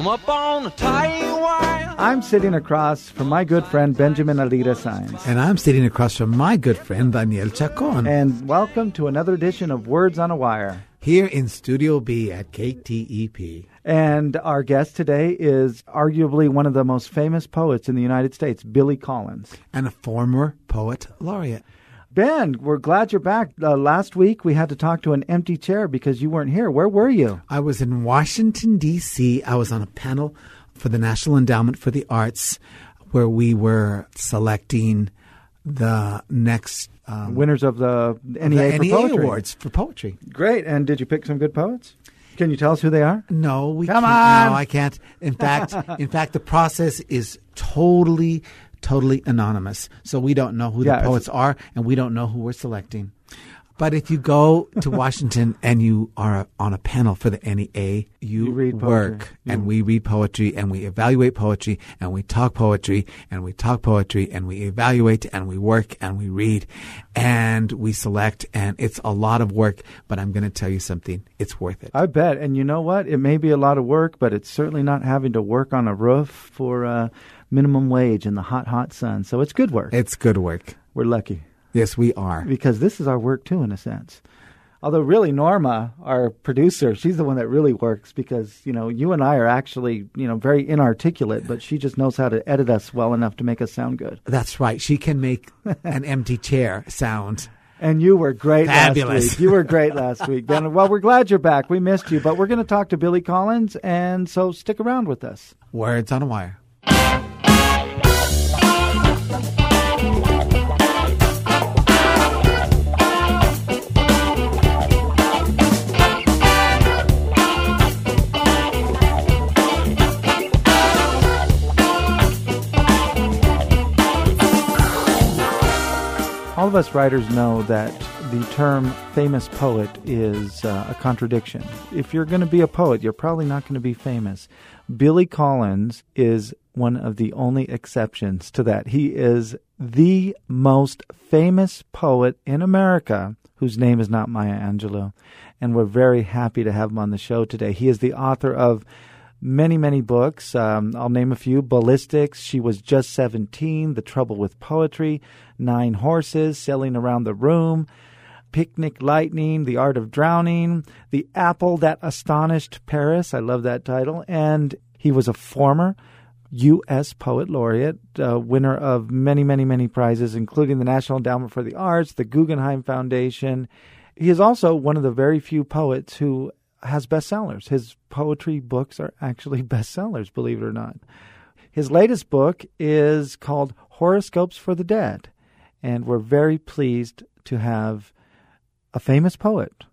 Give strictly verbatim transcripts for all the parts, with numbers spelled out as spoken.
Come up on, tie wire. I'm sitting across from my good friend Benjamin Alira Saenz. And I'm sitting across from my good friend Daniel Chacon. And welcome to another edition of Words on a Wire. Here in Studio B at K T E P. And our guest today is arguably one of the most famous poets in the United States, Billy Collins. And a former poet laureate. Ben, we're glad you're back. Uh, last week we had to talk to an empty chair because you weren't here. Where were you? I was in Washington, D C I was on a panel for the National Endowment for the Arts where we were selecting the next... Um, winners of the N E A, the for N E A poetry. Awards for poetry. Great. And did you pick some good poets? Can you tell us who they are? No, we Come can't. on. No, I can't. In fact, in fact, the process is totally, totally anonymous. So we don't know who Yeah, the poets are, and we don't know who we're selecting. But if you go to Washington and you are on a panel for the N E A, you, You read work poetry. and You- we read poetry and we evaluate poetry and we talk poetry and we talk poetry and we evaluate and we work and we read and we select. And it's a lot of work, but I'm going to tell you something. It's worth it. I bet. And you know what? It may be a lot of work, but it's certainly not having to work on a roof for uh, minimum wage in the hot, hot sun. So it's good work. It's good work. We're lucky. Yes, we are. Because this is our work, too, in a sense. Although, really, Norma, our producer, she's the one that really works because, you know, you and I are actually, you know, very inarticulate, but she just knows how to edit us well enough to make us sound good. That's right. She can make an empty chair sound. And you were great Fabulous. last week. You were great last week, Ben. Well, we're glad you're back. We missed you, but we're going to talk to Billy Collins, and so stick around with us. Words on a Wire. All of us writers know that the term famous poet is uh, a contradiction. If you're going to be a poet, you're probably not going to be famous. Billy Collins is one of the only exceptions to that. He is the most famous poet in America whose name is not Maya Angelou. And we're very happy to have him on the show today. He is the author of many, many books. Um, I'll name a few. Ballistics, She Was Just seventeen, The Trouble with Poetry, Nine Horses, Sailing Around the Room, Picnic Lightning, The Art of Drowning, The Apple That Astonished Paris. I love that title. And he was a former U S Poet Laureate, uh, winner of many, many, many prizes, including the National Endowment for the Arts, the Guggenheim Foundation. He is also one of the very few poets who has bestsellers. His poetry books are actually bestsellers, believe it or not. His latest book is called Horoscopes for the Dead, and we're very pleased to have a famous poet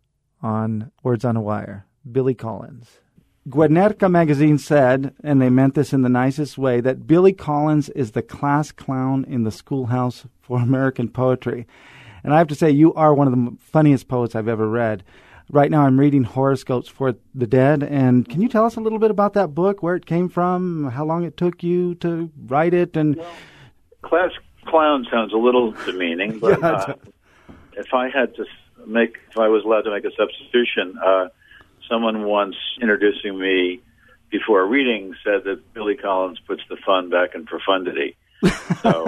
on Words on a Wire, Billy Collins. Guernica magazine said, and they meant this in the nicest way, that Billy Collins is the class clown in the schoolhouse for American poetry. And I have to say, you are one of the funniest poets I've ever read. Right now I'm reading Horoscopes for the Dead, and can you tell us a little bit about that book, where it came from, how long it took you to write it? And well, class clown sounds a little demeaning, but Yeah, uh, if I had to make, if I was allowed to make a substitution, uh, someone once introducing me before a reading said that Billy Collins puts the fun back in profundity. So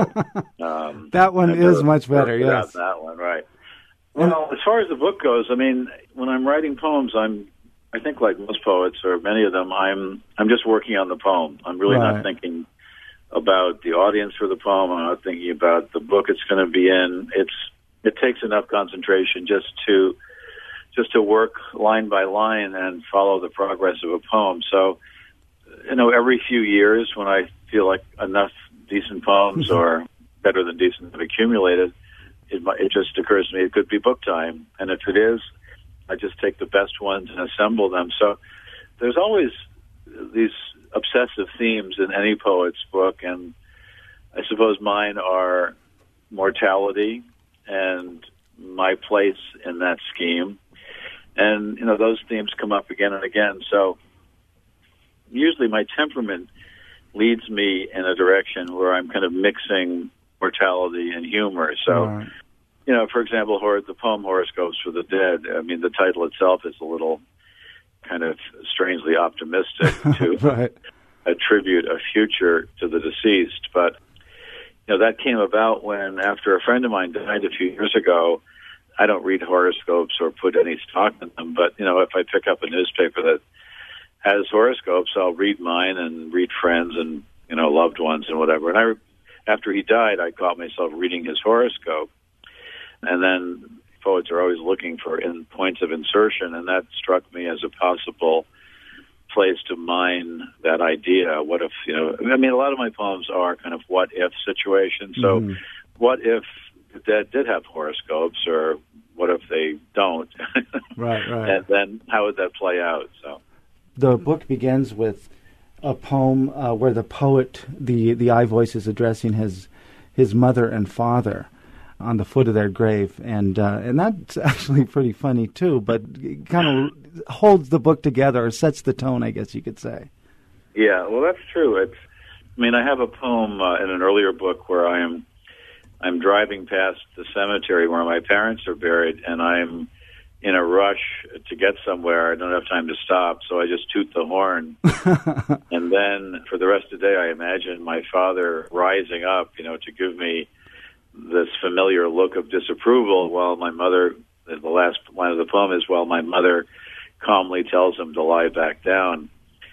um, that one I is wrote- much better, wrote yes. That one, right. Well, as far as the book goes, I mean, when I'm writing poems, I'm, I think like most poets, or many of them, I'm, I'm just working on the poem. I'm really Right. not thinking about the audience for the poem. I'm not thinking about the book it's going to be in. It's, it takes enough concentration just to, just to work line by line and follow the progress of a poem. So, you know, every few years when I feel like enough decent poems or better than decent have accumulated, It, might, it just occurs to me it could be book time. And if it is, I just take the best ones and assemble them. So there's always these obsessive themes in any poet's book, and I suppose mine are mortality and my place in that scheme. And, you know, those themes come up again and again. So usually my temperament leads me in a direction where I'm kind of mixing mortality and humor. So, Right. you know, for example, hor- the poem Horoscopes for the Dead, I mean, the title itself is a little kind of strangely optimistic, too. Right. attribute a future to the deceased. But, you know, that came about when, after a friend of mine died a few years ago, I don't read horoscopes or put any stock in them, but, you know, if I pick up a newspaper that has horoscopes, I'll read mine and read friends and, you know, loved ones and whatever. And I, after he died, I caught myself reading his horoscope. And then poets are always looking for in points of insertion, and that struck me as a possible place to mine that idea. What if, you know, I mean, a lot of my poems are kind of what if situations. So mm. what if the dead did have horoscopes, or what if they don't? Right, right. And then how would that play out? So the book begins with a poem uh, where the poet, the, the I voice, is addressing his his mother and father on the foot of their grave, and uh, and that's actually pretty funny too, but it kind of holds the book together, or sets the tone, I guess you could say. Yeah, well, that's true. It's, I mean, I have a poem uh, in an earlier book where I am I'm driving past the cemetery where my parents are buried, and I'm in a rush to get somewhere. I don't have time to stop, so I just toot the horn. And then for the rest of the day, I imagine my father rising up, you know, to give me this familiar look of disapproval, while my mother, the last line of the poem is, while my mother calmly tells him to lie back down.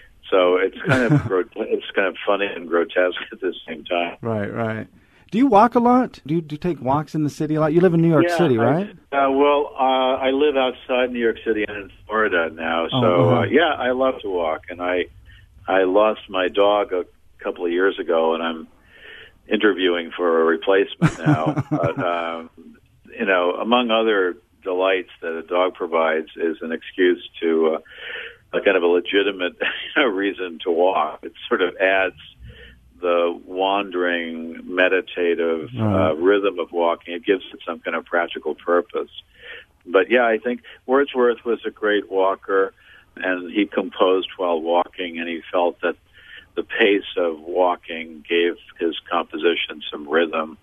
So it's kind of it's kind of funny and grotesque at the same time. Right, right. Do you walk a lot? Do you, do you take walks in the city a lot? You live in New York yeah, City, right? I, uh, well, uh, I live outside New York City and in Florida now. So, oh, uh-huh. uh, yeah, I love to walk. And I I lost my dog a couple of years ago, and I'm interviewing for a replacement now. But, um, you know, among other delights that a dog provides is an excuse to uh, a kind of a legitimate reason to walk. It sort of adds the wandering, meditative uh, rhythm of walking. It gives it some kind of practical purpose. But yeah, I think Wordsworth was a great walker, and he composed while walking, and he felt that the pace of walking gave his composition some rhythm.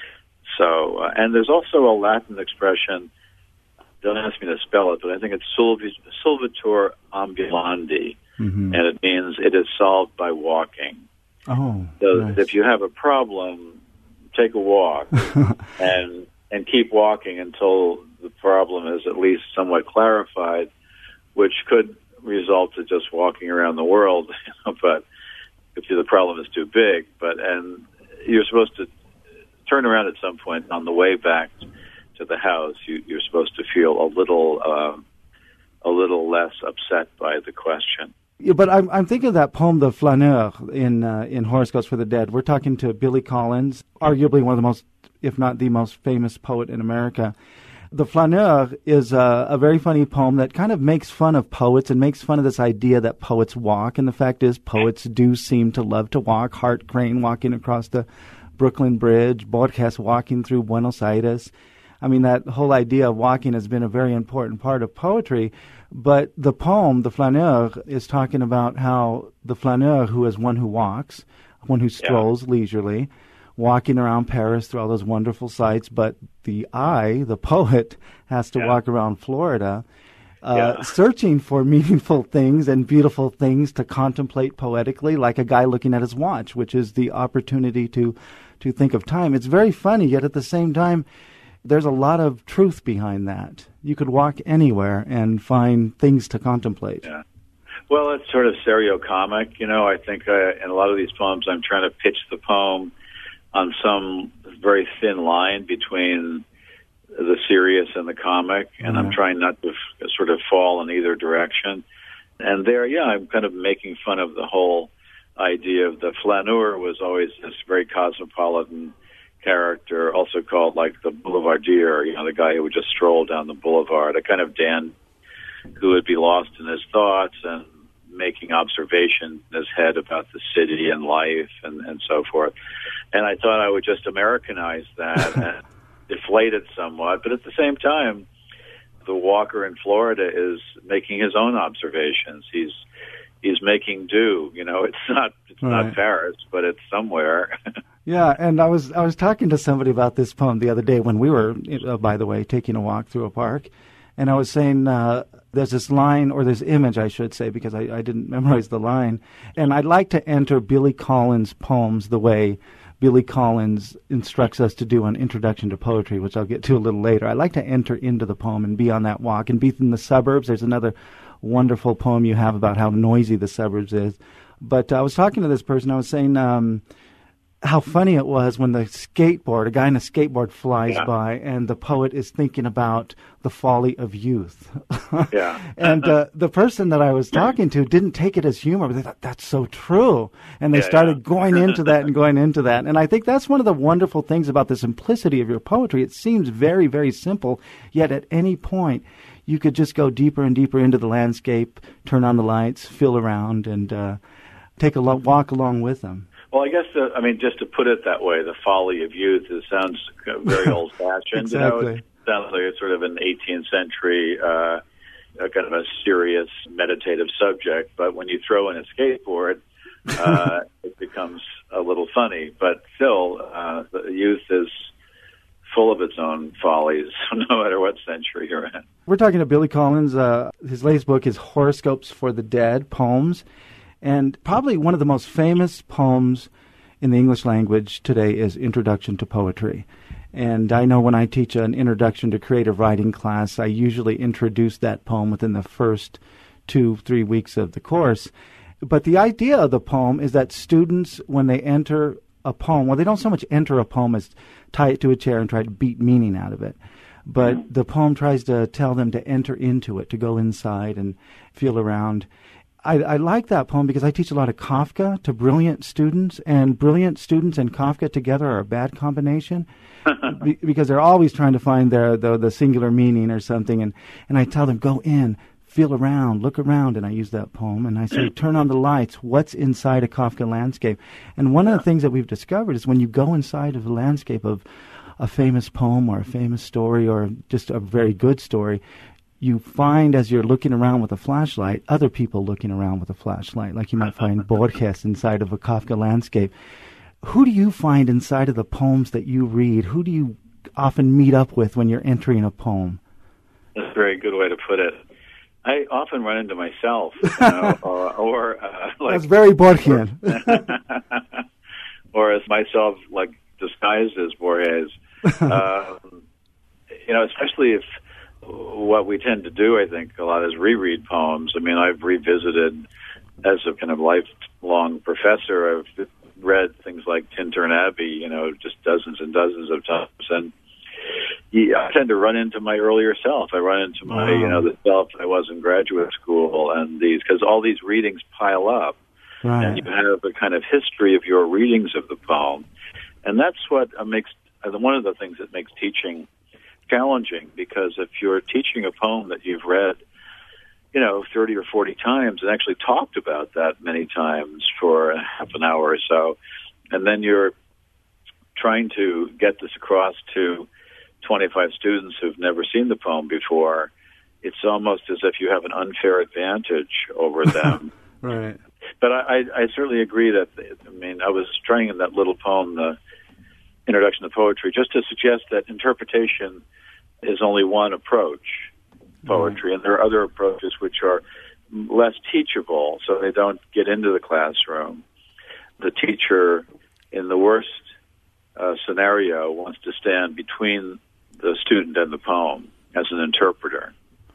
So, uh, and there's also a Latin expression, don't ask me to spell it, but I think it's Solvitur ambulandi, mm-hmm. and it means it is solved by walking. Oh, so nice. If you have a problem, take a walk and and keep walking until the problem is at least somewhat clarified, which could result to just walking around the world. You know, but if the problem is too big, but and you're supposed to turn around at some point on the way back to the house. You, you're supposed to feel a little um, a little less upset by the question. Yeah, but I'm I'm thinking of that poem, The Flaneur, in uh, in Horoscopes for the Dead. We're talking to Billy Collins, arguably one of the most, if not the most famous poet in America. The Flaneur is a, a very funny poem that kind of makes fun of poets and makes fun of this idea that poets walk. And the fact is, poets do seem to love to walk. Hart Crane walking across the Brooklyn Bridge, Borges walking through Buenos Aires. I mean, that whole idea of walking has been a very important part of poetry. But the poem, The Flaneur, is talking about how the flaneur, who is one who walks, one who strolls yeah. leisurely, walking around Paris through all those wonderful sights, but the I, the poet, has to yeah. walk around Florida, uh, yeah. searching for meaningful things and beautiful things to contemplate poetically, like a guy looking at his watch, which is the opportunity to, to think of time. It's very funny, yet at the same time, there's a lot of truth behind that. You could walk anywhere and find things to contemplate. Yeah. Well, it's sort of stereocomic. You know, I think uh, in a lot of these poems, I'm trying to pitch the poem on some very thin line between the serious and the comic, and mm-hmm. I'm trying not to f- sort of fall in either direction. And there, yeah, I'm kind of making fun of the whole idea of the flaneur was always this very cosmopolitan character, also called like the boulevardier, you know, the guy who would just stroll down the boulevard, a kind of Dan who would be lost in his thoughts and making observation in his head about the city and life and, and so forth. And I thought I would just Americanize that and deflate it somewhat. But at the same time, the walker in Florida is making his own observations. He's he's making do. You know, it's not it's right. not Paris, but it's somewhere. Yeah, and I was I was talking to somebody about this poem the other day when we were, uh, by the way, taking a walk through a park. And I was saying uh, there's this line, or this image, I should say, because I, I didn't memorize the line. And I'd like to enter Billy Collins' poems the way Billy Collins instructs us to do on Introduction to Poetry, which I'll get to a little later. I like to enter into the poem and be on that walk and be in the suburbs. There's another wonderful poem you have about how noisy the suburbs is. But uh, I was talking to this person. I was saying um, how funny it was when the skateboard, a guy in a skateboard flies yeah. by, and the poet is thinking about the folly of youth. yeah. And uh, the person that I was talking to didn't take it as humor, but they thought, that's so true. And they yeah, started yeah. going into that and going into that. And I think that's one of the wonderful things about the simplicity of your poetry. It seems very, very simple, yet at any point you could just go deeper and deeper into the landscape, turn on the lights, feel around, and uh, take a lo- walk along with them. Well, I guess, uh, I mean, just to put it that way, the folly of youth, it sounds very old-fashioned. Exactly. You know, it sounds like it's sort of an eighteenth century, uh, uh, kind of a serious meditative subject. But when you throw in a skateboard, uh, it becomes a little funny. But still, uh, the youth is full of its own follies, no matter what century you're in. We're talking to Billy Collins. Uh, his latest book is Horoscopes for the Dead, Poems. And probably one of the most famous poems in the English language today is Introduction to Poetry. And I know when I teach an Introduction to Creative Writing class, I usually introduce that poem within the first two, three weeks of the course. But the idea of the poem is that students, when they enter a poem, well, they don't so much enter a poem as tie it to a chair and try to beat meaning out of it. But mm-hmm. the poem tries to tell them to enter into it, to go inside and feel around. I, I like that poem because I teach a lot of Kafka to brilliant students, and brilliant students and Kafka together are a bad combination be, because they're always trying to find their, the, the singular meaning or something. And, and I tell them, go in, feel around, look around, and I use that poem. And I say, turn on the lights. What's inside a Kafka landscape? And one of the things that we've discovered is when you go inside of the landscape of a famous poem or a famous story or just a very good story, you find as you're looking around with a flashlight, other people looking around with a flashlight, like you might find Borges inside of a Kafka landscape. Who do you find inside of the poems that you read? Who do you often meet up with when you're entering a poem? That's a very good way to put it. I often run into myself, you know, or, or uh, like... That's very Borgian. Or as myself, like, disguised as Borges. um, you know, especially if what we tend to do, I think, a lot is reread poems. I mean, I've revisited, as a kind of lifelong professor, I've read things like Tintern Abbey, you know, just dozens and dozens of times. And yeah, I tend to run into my earlier self. I run into my, wow. you know, the self I was in graduate school, and these, because all these readings pile up. Right. And you have a kind of history of your readings of the poem. And that's what makes, one of the things that makes teaching challenging, because if you're teaching a poem that you've read, you know, thirty or forty times and actually talked about that many times for half an hour or so, and then you're trying to get this across to twenty-five students who've never seen the poem before, it's almost as if you have an unfair advantage over them. Right. But I, I, I certainly agree that, I mean, I was trying in that little poem, the Introduction to Poetry, just to suggest that interpretation is only one approach, poetry, mm-hmm. and there are other approaches which are less teachable, so they don't get into the classroom. The teacher, in the worst uh, scenario, wants to stand between the student and the poem as an interpreter.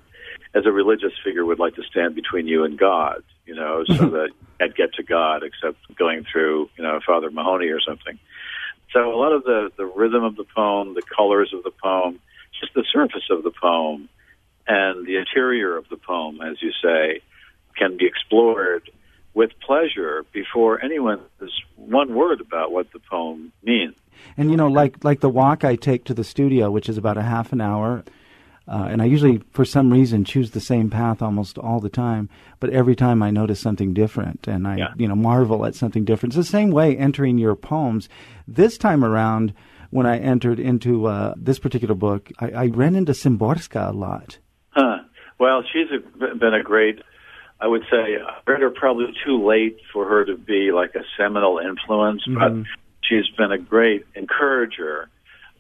As a religious figure would like to stand between you and God, you know, so that you can't get to God except going through, you know, Father Mahoney or something. So a lot of the, the rhythm of the poem, the colors of the poem, just the surface of the poem, and the interior of the poem, as you say, can be explored with pleasure before anyone says one word about what the poem means. And, you know, like like the walk I take to the studio, which is about a half an hour, uh, and I usually, for some reason, choose the same path almost all the time, but every time I notice something different, and I, yeah. you know, marvel at something different. It's the same way entering your poems. This time around, when I entered into uh, this particular book, I, I ran into Szymborska a lot. Huh. Well, she's a, been a great, I would say, I read her probably too late for her to be like a seminal influence, mm-hmm. but she's been a great encourager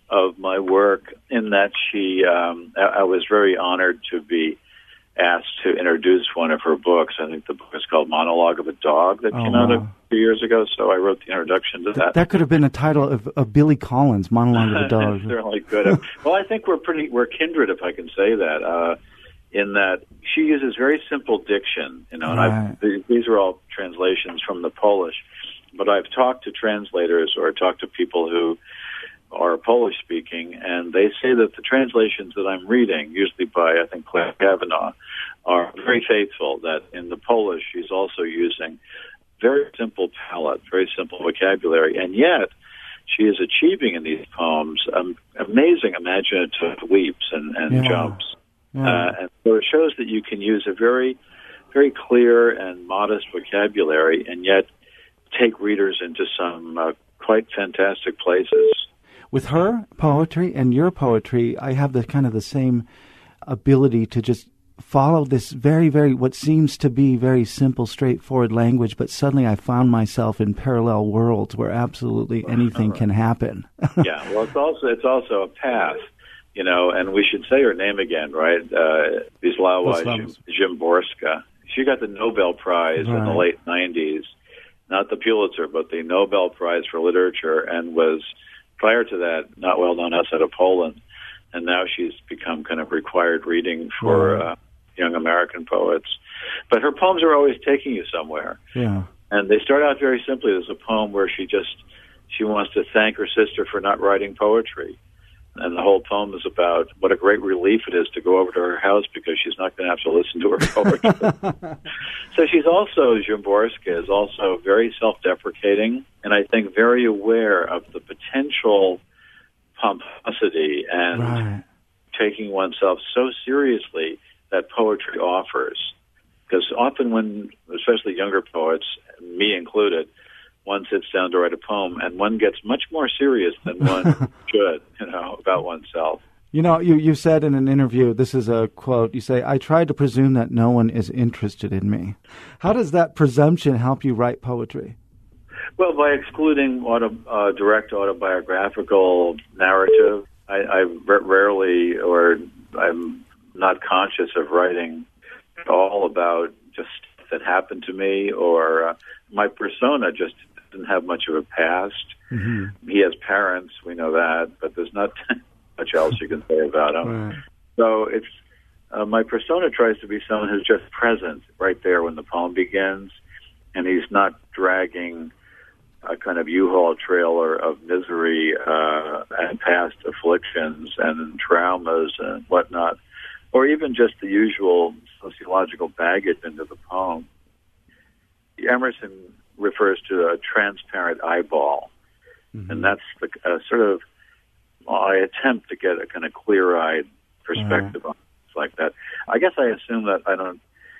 of my work in that she, um, I, I was very honored to be asked to introduce one of her books. I think the book is called Monologue of a Dog that Oh, came out wow. a few years ago, so I wrote the introduction to that. That could have been a title of, of Billy Collins, Monologue of a Dog. Certainly could have. Well, I think we're pretty, we're kindred, if I can say that, uh, in that she uses very simple diction, you know, and Right. I've, th- these are all translations from the Polish, but I've talked to translators or talked to people who are Polish speaking, and they say that the translations that I'm reading, usually by, I think, Claire Kavanaugh, are very faithful, that in the Polish she's also using very simple palette, very simple vocabulary, and yet she is achieving in these poems um, amazing imaginative leaps and, and Yeah. jumps. Yeah. Uh, and so it shows that you can use a very, very clear and modest vocabulary and yet take readers into some uh, quite fantastic places. With her poetry and your poetry, I have the kind of the same ability to just follow this very, very, what seems to be very simple, straightforward language, but suddenly I found myself in parallel worlds where absolutely anything can happen. Yeah, well, it's also it's also a path, you know, and we should say her name again, right? Uh, Wisława Wisława. Szymborska. She got the Nobel Prize in the Right. late nineties, not the Pulitzer, but the Nobel Prize for Literature, and was, prior to that, not well known outside of Poland. And now she's become kind of required reading for Right. uh, young American poets. But her poems are always taking you somewhere. Yeah. And they start out very simply. There's a poem where she just, she wants to thank her sister for not writing poetry. And the whole poem is about what a great relief it is to go over to her house because she's not going to have to listen to her poetry. So she's also, Szymborska is also very self-deprecating and I think very aware of the potential pomposity and Right. taking oneself so seriously that poetry offers. Because often when, especially younger poets, me included, one sits down to write a poem and one gets much more serious than one should, you know, about oneself. You know, you, you said in an interview, this is a quote, you say, I try to presume that no one is interested in me. How does that presumption help you write poetry? Well, by excluding auto, uh, direct autobiographical narrative, I, I r- rarely, or I'm not conscious of writing at all about just stuff that happened to me, or uh, my persona just doesn't have much of a past. Mm-hmm. He has parents, we know that, but there's not much else you can say about him. Right. So it's uh, my persona tries to be someone who's just present right there when the poem begins, and he's not dragging a kind of U-Haul trailer of misery uh, and past afflictions and traumas and whatnot, or even just the usual sociological baggage into the poem. Emerson refers to a transparent eyeball, mm-hmm. and that's the uh, sort of, well, I attempt to get a kind of clear-eyed perspective uh-huh. on things like that. I guess I assume that I don't,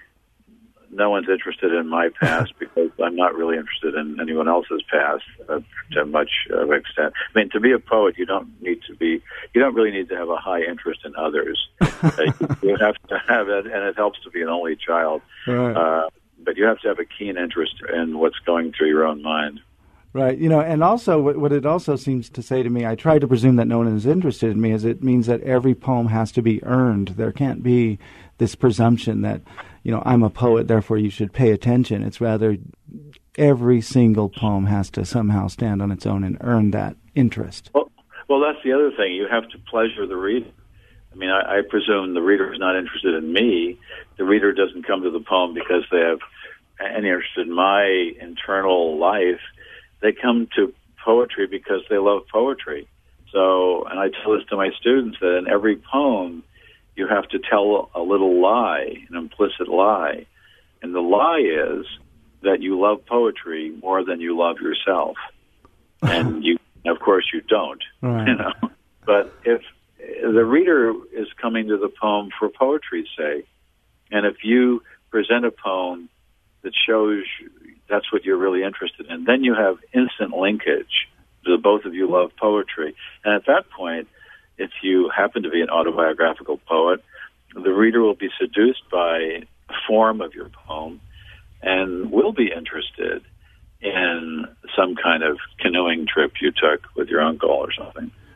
no one's interested in my past because I'm not really interested in anyone else's past uh, to much of extent. I mean, to be a poet, you don't need to be, you don't really need to have a high interest in others. uh, you, you have to have it, and it helps to be an only child. Right. Uh, but you have to have a keen interest in what's going through your own mind. Right. You know, and also what, what it also seems to say to me, I try to presume that no one is interested in me, is it means that every poem has to be earned. There can't be this presumption that, you know, I'm a poet, therefore you should pay attention. It's rather every single poem has to somehow stand on its own and earn that interest. Well, well that's the other thing. You have to pleasure the reader. I mean, I, I presume the reader is not interested in me. The reader doesn't come to the poem because they have any interest in my internal life. They come to poetry because they love poetry. So, and I tell this to my students, that in every poem, you have to tell a little lie, an implicit lie. And the lie is that you love poetry more than you love yourself. And you, of course, you don't, right. you know. But if the reader is coming to the poem for poetry's sake, and if you present a poem that shows that's what you're really interested in, then you have instant linkage. The both of you love poetry. And at that point, if you happen to be an autobiographical poet, the reader will be seduced by the form of your poem and will be interested in some kind of canoeing trip you took with your uncle or something.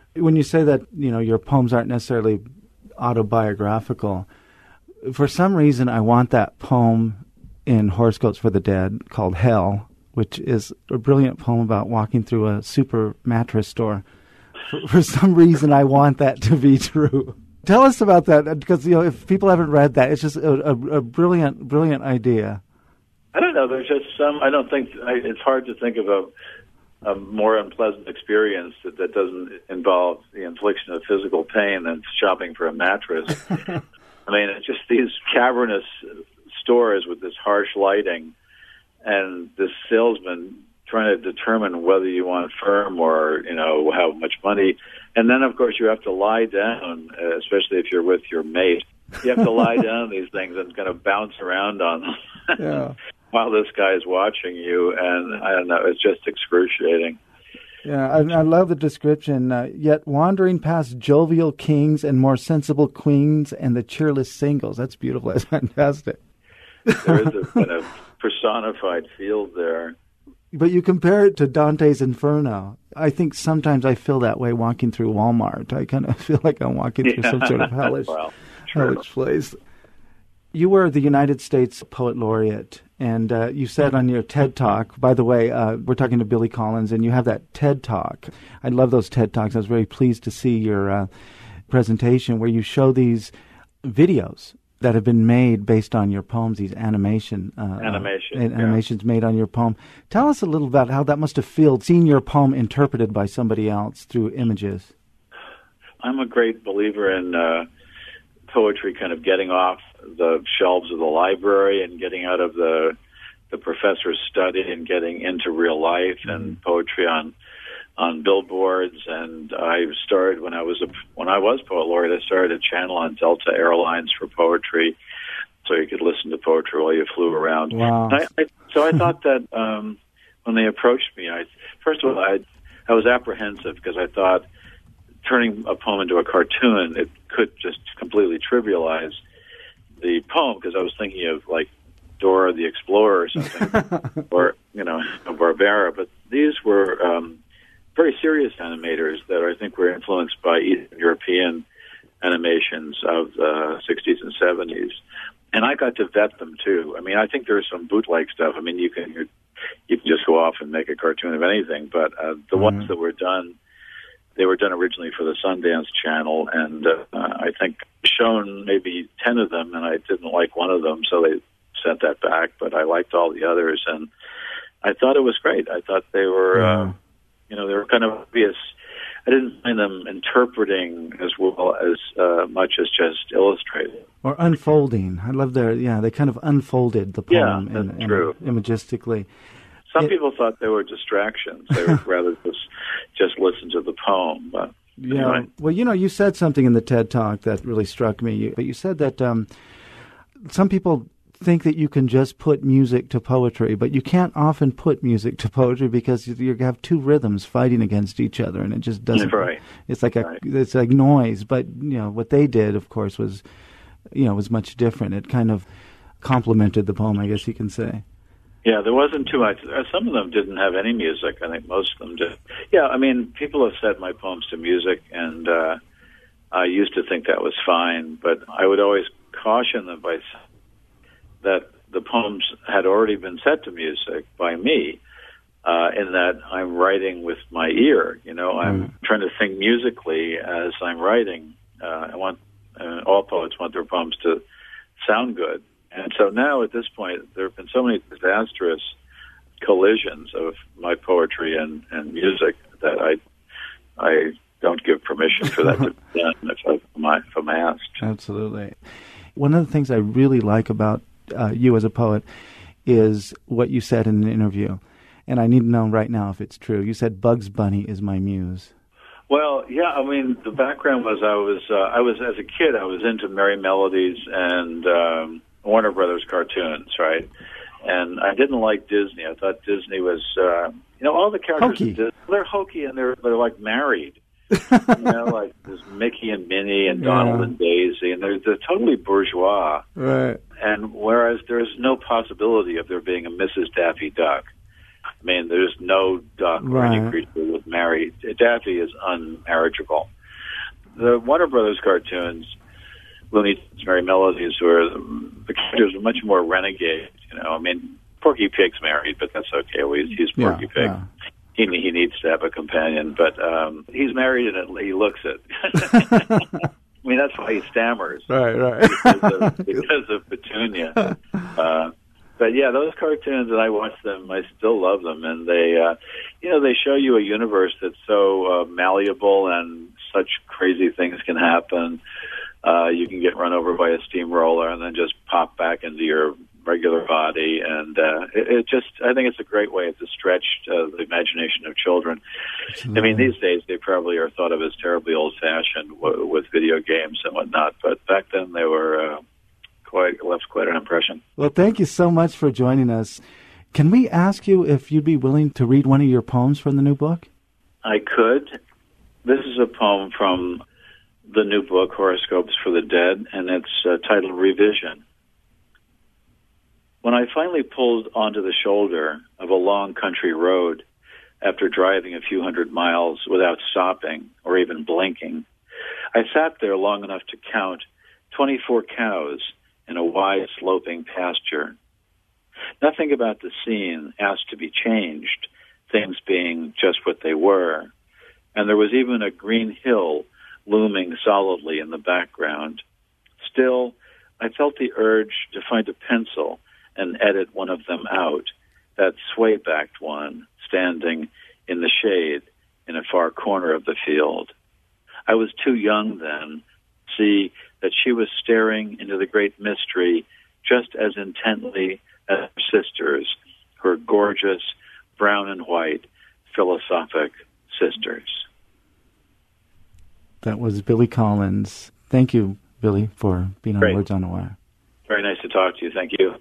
When you say that, you know, your poems aren't necessarily autobiographical, for some reason I want that poem in Horoscopes for the Dead called Hell, which is a brilliant poem about walking through a super mattress store. For, for some reason I want that to be true. Tell us about that, because, you know, if people haven't read that, it's just a, a, a brilliant, brilliant idea. I don't know. There's just some. I don't think I, it's hard to think of a, a more unpleasant experience that, that doesn't involve the infliction of physical pain than shopping for a mattress. I mean, it's just these cavernous stores with this harsh lighting, and this salesman trying to determine whether you want firm or, you know, how much money. And then, of course, you have to lie down, uh, especially if you're with your mate. You have to lie down on these things and kind of bounce around on them Yeah. while this guy is watching you. And I don't know, it's just excruciating. Yeah, I, I love the description. Uh, yet wandering past jovial kings and more sensible queens and the cheerless singles. That's beautiful. That's fantastic. There is a kind of personified field there. But you compare it to Dante's Inferno. I think sometimes I feel that way walking through Walmart. I kind of feel like I'm walking through Yeah. some sort of hellish, Well, true. hellish place. You were the United States Poet Laureate, and uh, you said on your TED Talk, by the way, uh, we're talking to Billy Collins, and you have that TED Talk. I love those TED Talks. I was very pleased to see your uh, presentation where you show these videos that have been made based on your poems, these animation uh, Animation, uh, yeah. animations made on your poem. Tell us a little about how that must have felt, seeing your poem interpreted by somebody else through images. I'm a great believer in uh, poetry kind of getting off the shelves of the library and getting out of the the professor's study and getting into real life, mm-hmm. and poetry on on billboards. And I started when I was a when I was poet laureate. I started a channel on Delta Airlines for poetry, so you could listen to poetry while you flew around. Wow! I, I, so I thought that um, when they approached me, I first of all I I was apprehensive because I thought turning a poem into a cartoon, it could just completely trivialize the poem, because I was thinking of like Dora the Explorer or something, or, you know, Barbara. But these were um, very serious animators that I think were influenced by Eastern European animations of the sixties and seventies. And I got to vet them, too. I mean, I think there's some bootleg stuff. I mean, you can you can just go off and make a cartoon of anything. But uh, the mm-hmm. ones that were done, they were done originally for the Sundance Channel, and uh, I think shown maybe ten of them, and I didn't like one of them, so they sent that back, but I liked all the others, and I thought it was great. I thought they were, yeah. uh, you know, they were kind of obvious. I didn't find them interpreting as well as uh, much as just illustrating. Or unfolding. I love their, yeah, they kind of unfolded the poem Yeah, that's in, in, true. imagistically. Some it, people thought they were distractions. They would rather just just listen to the poem. But yeah, anyway. Well, you know, you said something in the TED Talk that really struck me. You, but you said that um, some people think that you can just put music to poetry, but you can't often put music to poetry because you, you have two rhythms fighting against each other, and it just doesn't. Right. It's like a right. it's like noise. But you know what they did, of course, was you know was much different. It kind of complemented the poem, I guess you can say. Yeah, there wasn't too much. Some of them didn't have any music. I think most of them did. Yeah, I mean, people have set my poems to music, and uh, I used to think that was fine, but I would always caution them by that the poems had already been set to music by me, uh, in that I'm writing with my ear. You know, I'm mm. trying to think musically as I'm writing. Uh, I want uh, all poets want their poems to sound good. And so now, at this point, there have been so many disastrous collisions of my poetry and, and music that I I don't give permission for that to be done if, I, if I'm asked. Absolutely. One of the things I really like about uh, you as a poet is what you said in an interview, and I need to know right now if it's true. You said Bugs Bunny is my muse. Well, yeah, I mean, the background was I was, uh, I was as a kid, I was into Merry Melodies and um, Warner Brothers cartoons, right? And I didn't like Disney. I thought Disney was, uh, you know, all the characters hokey. in Disney, they're hokey and they're they're like married. You know, like there's Mickey and Minnie and Donald yeah. and Daisy, and they're they're totally bourgeois. Right. And whereas there's no possibility of there being a Missus Daffy Duck. I mean, there's no duck or right. any creature with marry. Daffy is unmarriageable. The Warner Brothers cartoons, Looney Tunes, Merry Melodies, where the characters are much more renegade. You know, I mean, Porky Pig's married, but that's okay. Well, he's, he's Porky yeah, Pig. Yeah. He, he needs to have a companion, but um, he's married and it, he looks it. I mean, that's why he stammers. Right, right. because, of, because of Petunia. Uh, but yeah, those cartoons, and I watch them, I still love them. And they, uh, you know, they show you a universe that's so uh, malleable and such crazy things can happen. Uh, you can get run over by a steamroller and then just pop back into your regular body, and uh, it, it just, I think it's a great way to stretch uh, the imagination of children. Mm-hmm. I mean, these days they probably are thought of as terribly old-fashioned w- with video games and whatnot, but back then they were uh, quite, left quite an impression. Well, thank you so much for joining us. Can we ask you if you'd be willing to read one of your poems from the new book? I could. This is a poem from the new book, Horoscopes for the Dead, and it's uh, titled Revision. When I finally pulled onto the shoulder of a long country road after driving a few hundred miles without stopping or even blinking, I sat there long enough to count twenty-four cows in a wide sloping pasture. Nothing about the scene asked to be changed, things being just what they were, and there was even a green hill looming solidly in the background. Still, I felt the urge to find a pencil and edit one of them out, that sway-backed one standing in the shade in a far corner of the field. I was too young then to see that she was staring into the great mystery just as intently as her sisters, her gorgeous brown and white philosophic sisters. That was Billy Collins. Thank you, Billy, for being on Great. Words on a Wire. Very nice to talk to you. Thank you.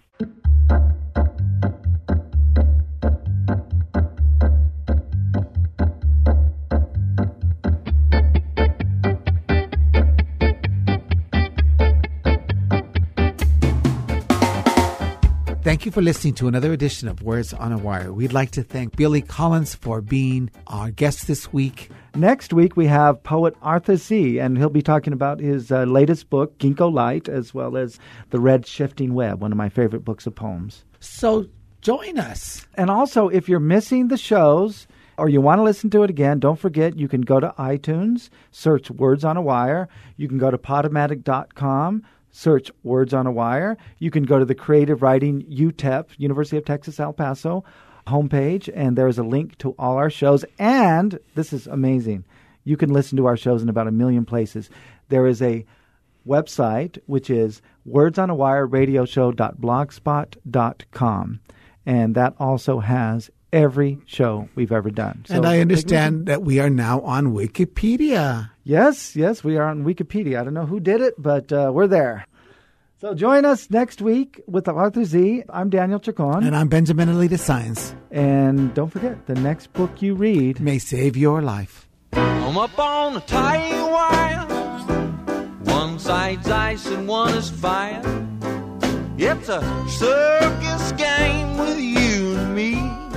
Thank you for listening to another edition of Words on a Wire. We'd like to thank Billy Collins for being our guest this week. Next week, we have poet Arthur Z., and he'll be talking about his uh, latest book, Ginkgo Light, as well as The Red Shifting Web, one of my favorite books of poems. So join us. And also, if you're missing the shows or you want to listen to it again, don't forget you can go to iTunes, search Words on a Wire. You can go to podomatic dot com, search Words on a Wire. You can go to the Creative Writing U T E P, University of Texas, El Paso, homepage, and there is a link to all our shows. And this is amazing. You can listen to our shows in about a million places. There is a website, which is words on a wire radio show dot blogspot dot com. And that also has every show we've ever done. So and I understand that we are now on Wikipedia. Yes, yes, we are on Wikipedia. I don't know who did it, but uh, we're there. So join us next week with Arthur Z. I'm Daniel Chacon. And I'm Benjamin Alita Science. And don't forget, the next book you read may save your life. I'm up on a tight wire. One side's ice and one is fire. It's a circus game with you and me.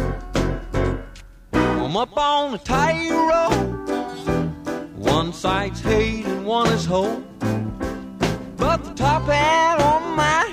I'm up on a tight rope. One side's hate and one is hope. But the top hat on my